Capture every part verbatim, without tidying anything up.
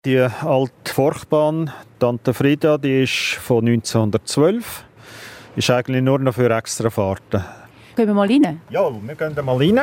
Die alte Forchbahn Tante Frieda, die ist von neunzehnhundertzwölf. Ist eigentlich nur noch für Extrafahrten. Gehen wir mal rein? Ja, wir gehen da mal rein.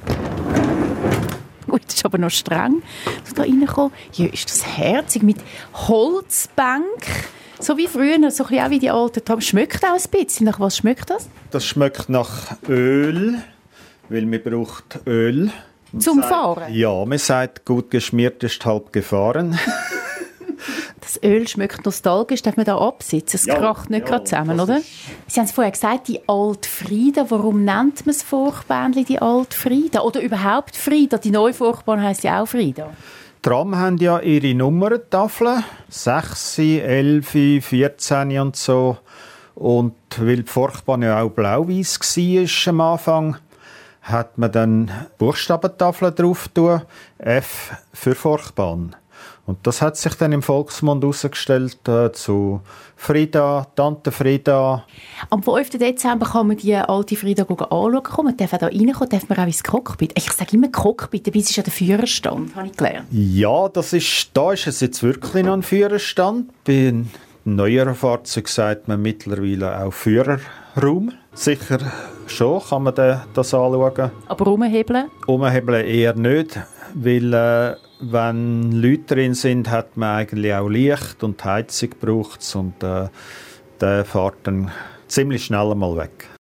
Ui, das ist aber noch streng, dass da reinkommen. Ja, ist das herzig mit Holzbank. So wie früher, so ein bisschen auch wie die alten Taben. Schmeckt auch ein bisschen. Nach was schmeckt das? Das schmeckt nach Öl, weil man braucht Öl. Man Zum sagt, Fahren? Ja, man sagt, gut geschmiert ist halb gefahren. Das Öl schmeckt nostalgisch, darf man da absitzen? Es Ja, kracht nicht ja, gerade zusammen, das oder? ist- Sie haben es vorher gesagt, die Alte Frieda. Warum nennt man das Forchbähnchen die Alte Frieda? Oder überhaupt Frieda? Die neue Forchbahn heisst ja auch Frieda. Die Tram haben ja ihre Nummerntafeln. sechs, elf, vierzehn und so. Und weil die Forchbahn ja auch blau-weiss war am Anfang, hat man dann Buchstabentafeln drauf tun. F für Forchbahn. Und das hat sich dann im Volksmund herausgestellt äh, zu Frieda, Tante Frieda. Am fünften Dezember kann man die alte Frieda anschauen. Man darf auch da reinkommen, darf man auch ins Cockpit. Ich sage immer Cockpit, dabei ist es ja der Führerstand, habe ich gelernt. Ja, das ist, da ist es jetzt wirklich noch ein Führerstand. Bei neueren Fahrzeugen sagt man mittlerweile auch Führerraum. Sicher schon kann man da- das anschauen. Aber rumhebeln? Umhebeln eher nicht, weil äh, wenn Leute drin sind, hat man eigentlich auch Licht und Heizung braucht und äh, der fährt dann ziemlich schnell mal weg.